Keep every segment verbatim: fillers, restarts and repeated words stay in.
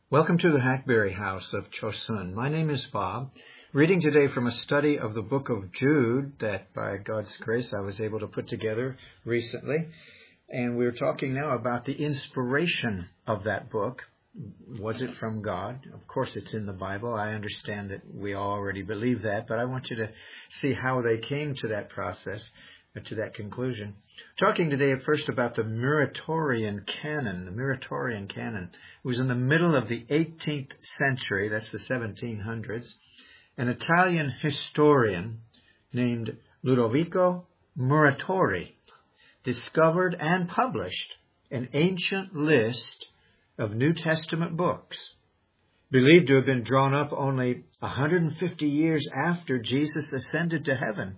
Welcome to the Hackberry House of Chosun. My name is Bob, reading today from a study of the book of Jude that by God's grace I was able to put together recently. And we're talking now about the inspiration of that book. Was it from God? Of course it's in the Bible. I understand that we already believe that, but I want you to see how they came to that process, to that conclusion. Talking today at first about the Muratorian canon. The Muratorian canon. It was in the middle of the eighteenth century, that's the seventeen hundreds. An Italian historian named Ludovico Muratori discovered and published an ancient list of New Testament books, believed to have been drawn up only one hundred fifty years after Jesus ascended to heaven.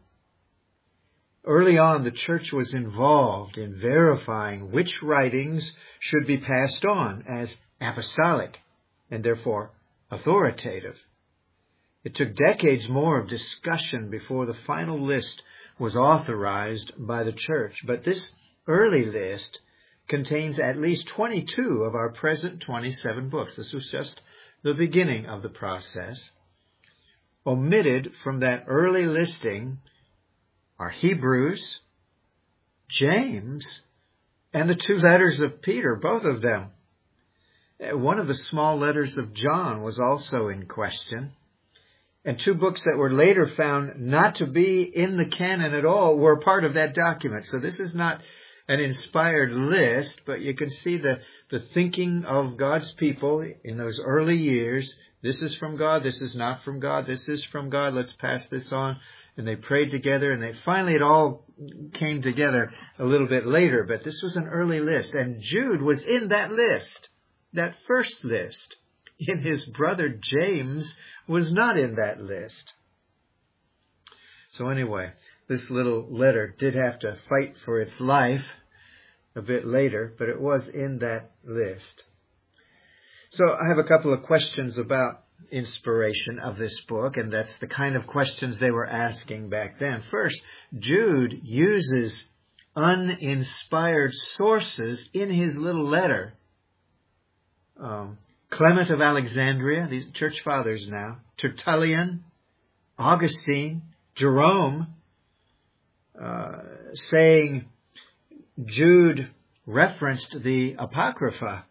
Early on, the church was involved in verifying which writings should be passed on as apostolic and therefore authoritative. It took decades more of discussion before the final list was authorized by the church. But this early list contains at least twenty-two of our present twenty-seven books. This was just the beginning of the process. Omitted from that early listing are Hebrews, James, and the two letters of Peter, both of them. One of the small letters of John was also in question. And two books that were later found not to be in the canon at all were part of that document. So this is not an inspired list, but you can see the, the thinking of God's people in those early years. This is from God, this is not from God, this is from God, let's pass this on. And they prayed together, and they finally it all came together a little bit later. But this was an early list, and Jude was in that list, that first list. And his brother James was not in that list. So anyway, this little letter did have to fight for its life a bit later, but it was in that list. So I have a couple of questions about inspiration of this book, and that's the kind of questions they were asking back then. First, Jude uses uninspired sources in his little letter. Um, Clement of Alexandria, these church fathers now, Tertullian, Augustine, Jerome, uh, saying Jude referenced the Apocrypha,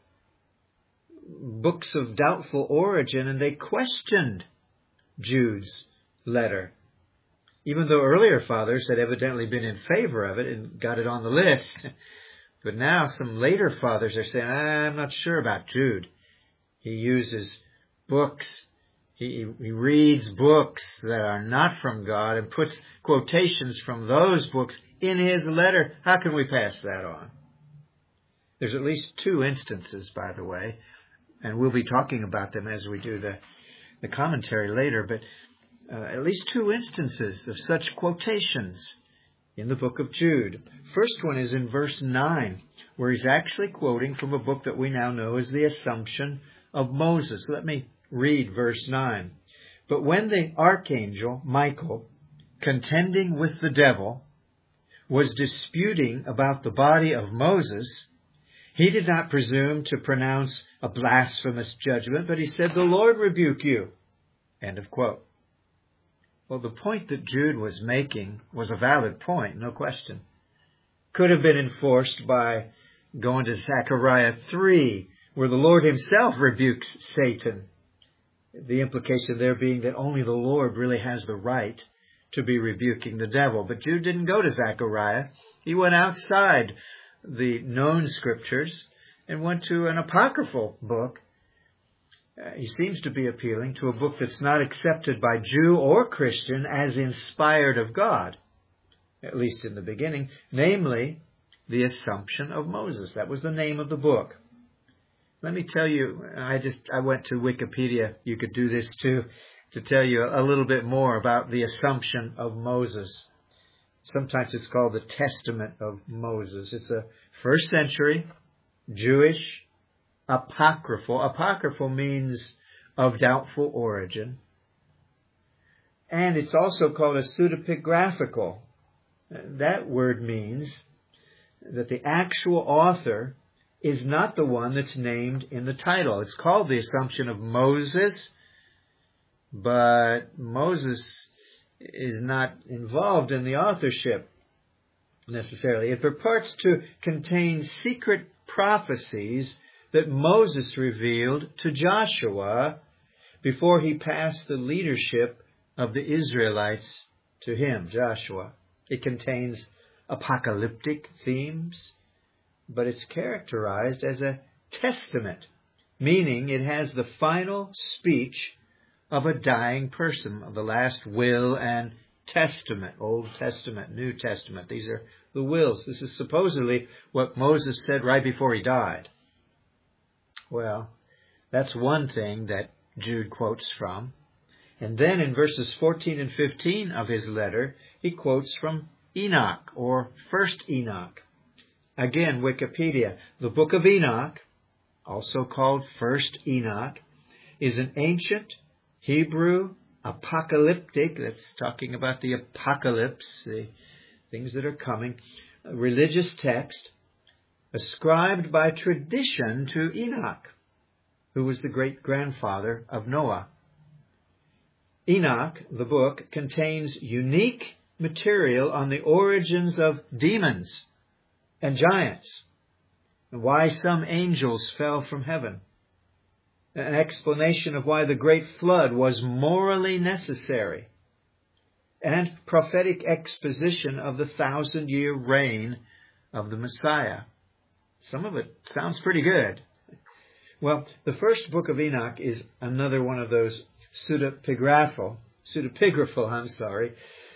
books of doubtful origin, and they questioned Jude's letter. Even though earlier fathers had evidently been in favor of it and got it on the list. But now some later fathers are saying, I'm not sure about Jude. He uses books, he, he reads books that are not from God and puts quotations from those books in his letter. How can we pass that on? There's at least two instances, by the way, and we'll be talking about them as we do the, the commentary later, but uh, at least two instances of such quotations in the book of Jude. First one is in verse nine, where he's actually quoting from a book that we now know as the Assumption of Moses. Let me read verse nine. But when the archangel Michael, contending with the devil, was disputing about the body of Moses, he did not presume to pronounce a blasphemous judgment, but he said, the Lord rebuke you. End of quote. Well, the point that Jude was making was a valid point, no question. Could have been enforced by going to Zechariah three, where the Lord himself rebukes Satan. The implication there being that only the Lord really has the right to be rebuking the devil. But Jude didn't go to Zechariah. He went outside the known scriptures and went to an apocryphal book. Uh, he seems to be appealing to a book that's not accepted by Jew or Christian as inspired of God, at least in the beginning, namely the Assumption of Moses. That was the name of the book. Let me tell you, I just I went to Wikipedia, you could do this too, to tell you a little bit more about the Assumption of Moses. Sometimes it's called the Testament of Moses. It's a first century Jewish apocryphal. Apocryphal means of doubtful origin. And it's also called a pseudepigraphical. That word means that the actual author is not the one that's named in the title. It's called the Assumption of Moses, but Moses is not involved in the authorship necessarily. It purports to contain secret prophecies that Moses revealed to Joshua before he passed the leadership of the Israelites to him, Joshua. It contains apocalyptic themes, but it's characterized as a testament, meaning it has the final speech of a dying person, of the last will and testament, Old Testament, New Testament. These are the wills. This is supposedly what Moses said right before he died. Well, that's one thing that Jude quotes from. And then in verses fourteen and fifteen of his letter, he quotes from Enoch, or First Enoch. Again, Wikipedia. The book of Enoch, also called First Enoch, is an ancient Hebrew apocalyptic, that's talking about the apocalypse, the things that are coming, a religious text ascribed by tradition to Enoch, who was the great-grandfather of Noah. Enoch, the book, contains unique material on the origins of demons and giants, and why some angels fell from heaven, an explanation of why the great flood was morally necessary, and prophetic exposition of the thousand-year reign of the Messiah. Some of it sounds pretty good. Well, the first book of Enoch is another one of those pseudepigraphal, pseudepigraphal, I'm sorry,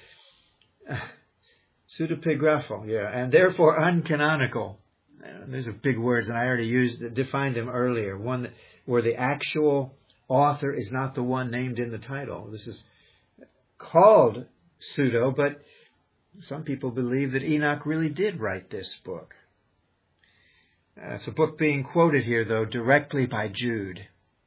pseudepigraphal, yeah, and therefore uncanonical. Those are big words, and I already used defined them earlier. One that, where the actual author is not the one named in the title. This is called pseudo, but some people believe that Enoch really did write this book. Uh, it's a book being quoted here, though, directly by Jude.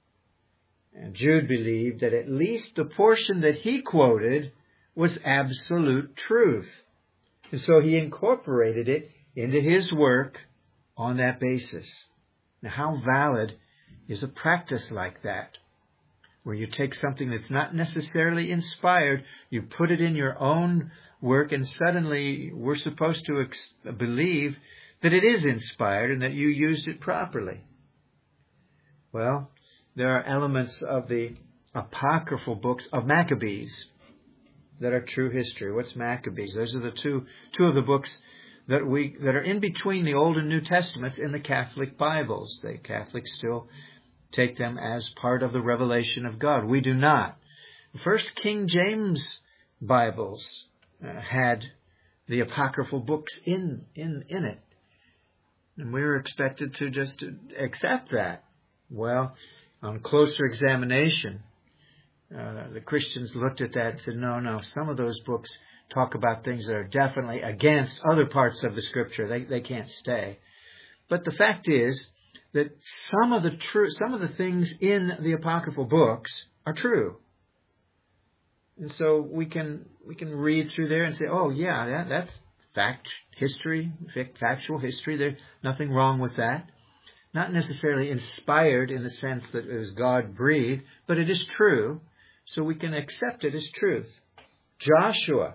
And Jude believed that at least the portion that he quoted was absolute truth. And so he incorporated it into his work on that basis. Now, how valid is a practice like that, where you take something that's not necessarily inspired, you put it in your own work, and suddenly we're supposed to ex- believe that it is inspired and that you used it properly? Well, there are elements of the apocryphal books of Maccabees that are true history. What's Maccabees? Those are the two two of the books that we that are in between the Old and New Testaments in the Catholic Bibles. The Catholics still take them as part of the revelation of God. We do not. The first King James Bibles uh, had the apocryphal books in, in, in it. And we were expected to just accept that. Well, on closer examination, uh, the Christians looked at that and said, no, no, some of those books talk about things that are definitely against other parts of the Scripture. They, they can't stay. But the fact is that some of the true, some of the things in the apocryphal books are true. And so we can we can read through there and say, oh yeah, that, that's fact history, factual history. There's nothing wrong with that. Not necessarily inspired in the sense that it was God breathed, but it is true. So we can accept it as truth. Joshua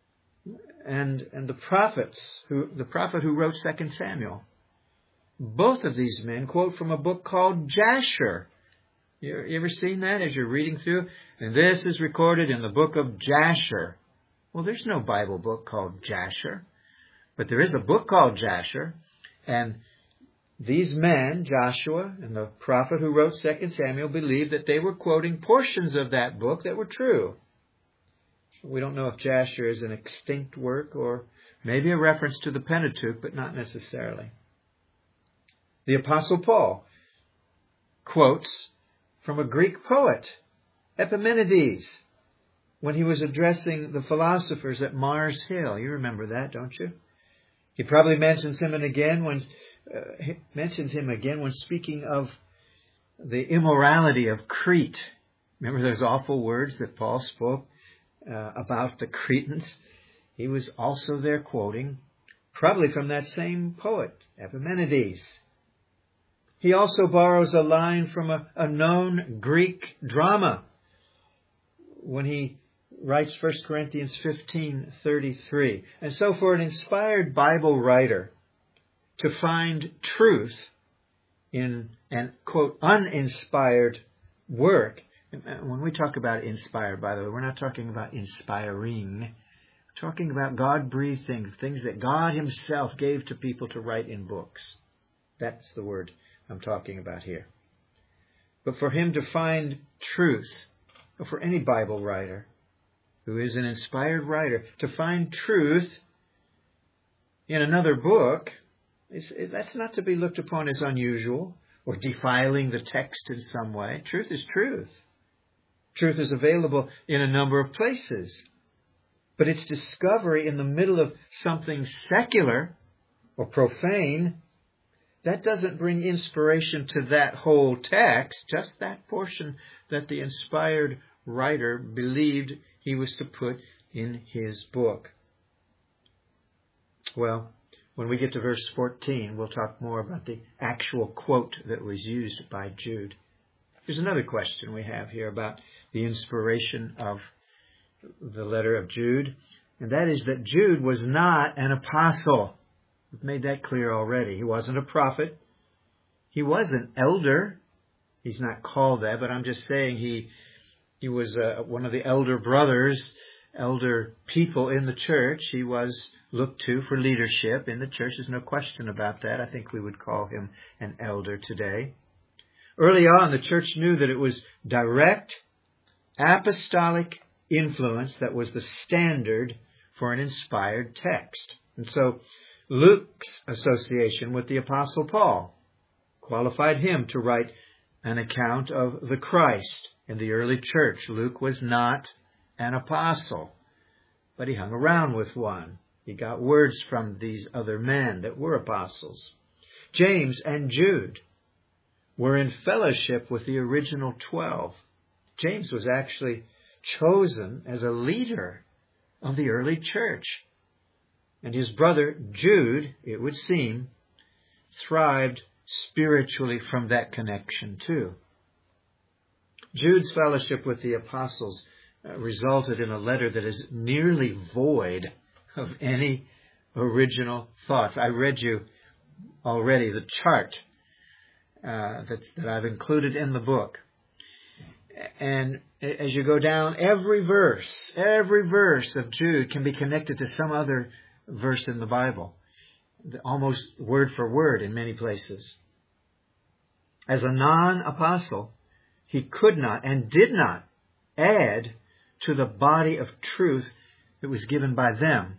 and and the prophets, who the prophet who wrote Second Samuel. Both of these men quote from a book called Jasher. You, you ever seen that as you're reading through? And this is recorded in the book of Jasher. Well, there's no Bible book called Jasher, but there is a book called Jasher. And these men, Joshua and the prophet who wrote Second Samuel, believed that they were quoting portions of that book that were true. We don't know if Jasher is an extinct work or maybe a reference to the Pentateuch, but not necessarily. The Apostle Paul quotes from a Greek poet, Epimenides, when he was addressing the philosophers at Mars Hill. You remember that, don't you? He probably mentions him and again when uh, he mentions him again when speaking of the immorality of Crete. Remember those awful words that Paul spoke uh, about the Cretans? He was also there quoting, probably from that same poet, Epimenides. He also borrows a line from a, a known Greek drama when he writes First Corinthians fifteen thirty-three. And so for an inspired Bible writer to find truth in an, quote, uninspired work, when we talk about inspired, by the way, we're not talking about inspiring. We're talking about God-breathed things, things that God himself gave to people to write in books. That's the word I'm talking about here. But for him to find truth, or for any Bible writer who is an inspired writer, to find truth in another book, is, is, that's not to be looked upon as unusual or defiling the text in some way. Truth is truth. Truth is available in a number of places. But its discovery in the middle of something secular or profane, that doesn't bring inspiration to that whole text, just that portion that the inspired writer believed he was to put in his book. Well, when we get to verse fourteen, we'll talk more about the actual quote that was used by Jude. There's another question we have here about the inspiration of the letter of Jude, and that is that Jude was not an apostle. We've made that clear already. He wasn't a prophet. He was an elder. He's not called that, but I'm just saying he he was uh, one of the elder brothers, elder people in the church. He was looked to for leadership in the church. There's no question about that. I think we would call him an elder today. Early on, the church knew that it was direct apostolic influence that was the standard for an inspired text. And so Luke's association with the Apostle Paul qualified him to write an account of the Christ in the early church. Luke was not an apostle, but he hung around with one. He got words from these other men that were apostles. James and Jude were in fellowship with the original twelve. James was actually chosen as a leader of the early church. And his brother Jude, it would seem, thrived spiritually from that connection too. Jude's fellowship with the apostles uh, resulted in a letter that is nearly void of any original thoughts. I read you already the chart uh, that, that I've included in the book. And as you go down, every verse, every verse of Jude can be connected to some other verse in the Bible, almost word for word in many places. As a non-apostle, he could not and did not add to the body of truth that was given by them.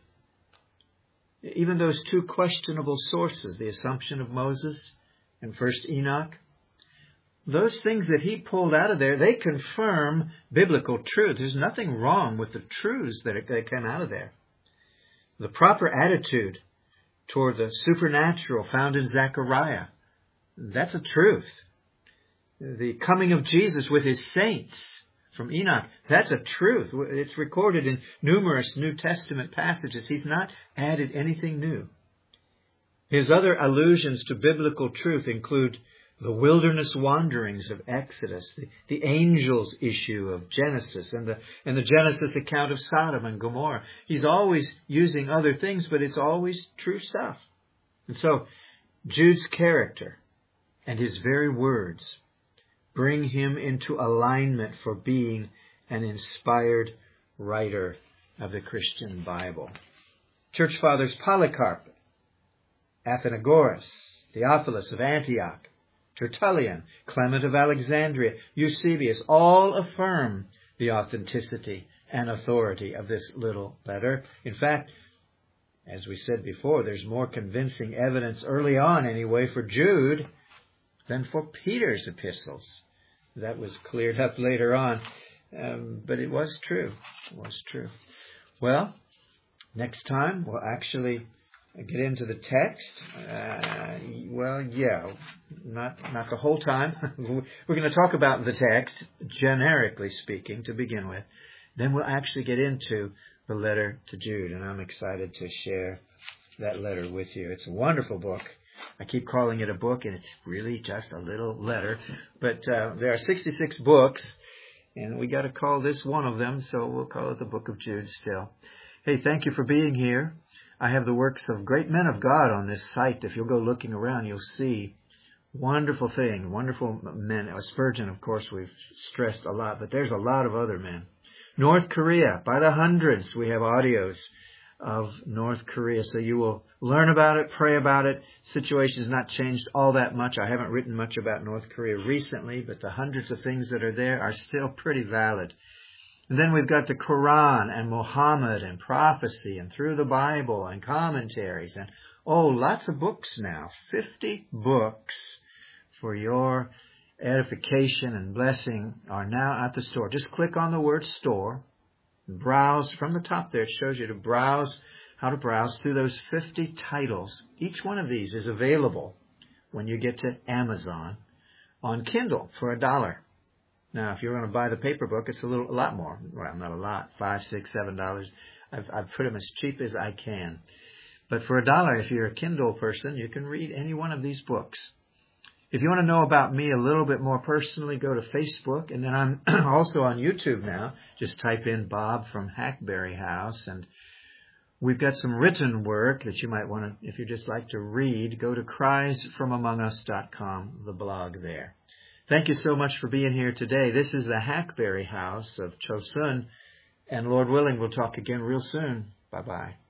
Even those two questionable sources, the Assumption of Moses and First Enoch, those things that he pulled out of there, they confirm biblical truth. There's nothing wrong with the truths that that came out of there. The proper attitude toward the supernatural found in Zechariah, that's a truth. The coming of Jesus with his saints from Enoch, that's a truth. It's recorded in numerous New Testament passages. He's not added anything new. His other allusions to biblical truth include the wilderness wanderings of Exodus, the, the angels issue of Genesis, and the, and the Genesis account of Sodom and Gomorrah. He's always using other things, but it's always true stuff. And so Jude's character and his very words bring him into alignment for being an inspired writer of the Christian Bible. Church Fathers Polycarp, Athenagoras, Theophilus of Antioch, Tertullian, Clement of Alexandria, Eusebius, all affirm the authenticity and authority of this little letter. In fact, as we said before, there's more convincing evidence early on anyway for Jude than for Peter's epistles. That was cleared up later on, um, but it was true. It was true. Well, next time we'll actually get into the text. Uh, well, yeah, not not the whole time. We're going to talk about the text, generically speaking, to begin with. Then we'll actually get into the letter to Jude, and I'm excited to share that letter with you. It's a wonderful book. I keep calling it a book, and it's really just a little letter. But uh, there are sixty-six books, and we got to call this one of them, so we'll call it the Book of Jude still. Hey, thank you for being here. I have the works of great men of God on this site. If you'll go looking around, you'll see wonderful thing, wonderful men. Spurgeon, of course, we've stressed a lot, but there's a lot of other men. North Korea, by the hundreds, we have audios of North Korea. So you will learn about it, pray about it. Situation has not changed all that much. I haven't written much about North Korea recently, but the hundreds of things that are there are still pretty valid. And then we've got the Quran and Muhammad and prophecy and through the Bible and commentaries and, oh, lots of books now. fifty books for your edification and blessing are now at the store. Just click on the word store. Browse from the top there. It shows you to browse, how to browse through those fifty titles. Each one of these is available when you get to Amazon on Kindle for a dollar. Now, if you're going to buy the paper book, it's a little, a lot more. Well, not a lot, five, six, seven dollars. I've, I've put them as cheap as I can. But for a dollar, if you're a Kindle person, you can read any one of these books. If you want to know about me a little bit more personally, go to Facebook. And then I'm also on YouTube now. Just type in Bob from Hackberry House. And we've got some written work that you might want to, if you just like to read, go to cries from among us dot com, the blog there. Thank you so much for being here today. This is the Hackberry House of Chosun. And Lord willing, we'll talk again real soon. Bye-bye.